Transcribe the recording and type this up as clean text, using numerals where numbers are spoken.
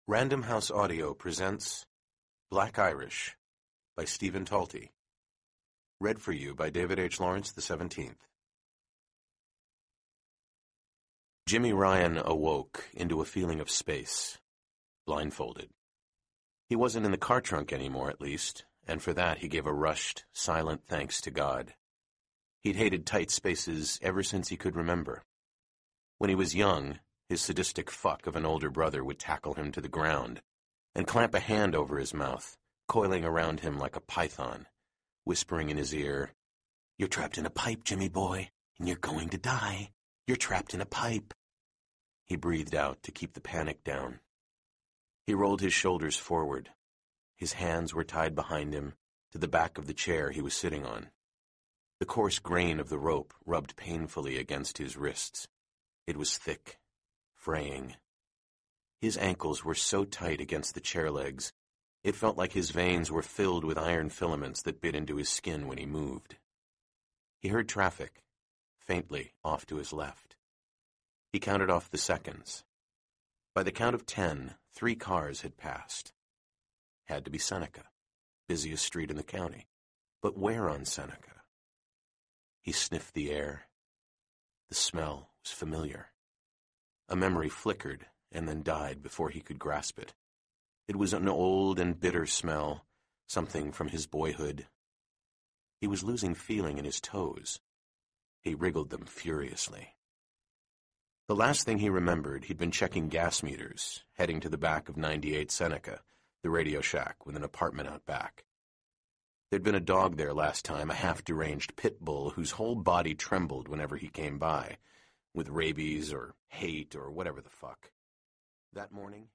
Random House Audio presents Black Irish by Stephen Talty. Read for you by David H. Lawrence XVII. Jimmy Ryan awoke into a feeling of space, blindfolded. He wasn't in the car trunk anymore, at least, and for that he gave a rushed, silent thanks to God. He'd hated tight spaces ever since he could remember. When he was young, his sadistic fuck of an older brother would tackle him to the ground and clamp a hand over his mouth, coiling around him like a python, whispering in his ear, "You're trapped in a pipe, Jimmy boy, and you're going to die. You're trapped in a pipe." He breathed out to keep the panic down. He rolled his shoulders forward. His hands were tied behind him to the back of the chair he was sitting on. The coarse grain of the rope rubbed painfully against his wrists. It was thick, fraying. His ankles were so tight against the chair legs, it felt like his veins were filled with iron filaments that bit into his skin when he moved. He heard traffic, faintly off to his left. He counted off the seconds. By the count of 10, 3 cars had passed. Had to be Seneca, busiest street in the county. But where on Seneca? He sniffed the air. The smell was familiar. A memory flickered and then died before he could grasp it. It was an old and bitter smell, something from his boyhood. He was losing feeling in his toes. He wriggled them furiously. The last thing he remembered, he'd been checking gas meters, heading to the back of 98 Seneca, the Radio Shack with an apartment out back. There'd been a dog there last time, a half-deranged pit bull whose whole body trembled whenever he came by, with rabies or hate or whatever the fuck. That morning,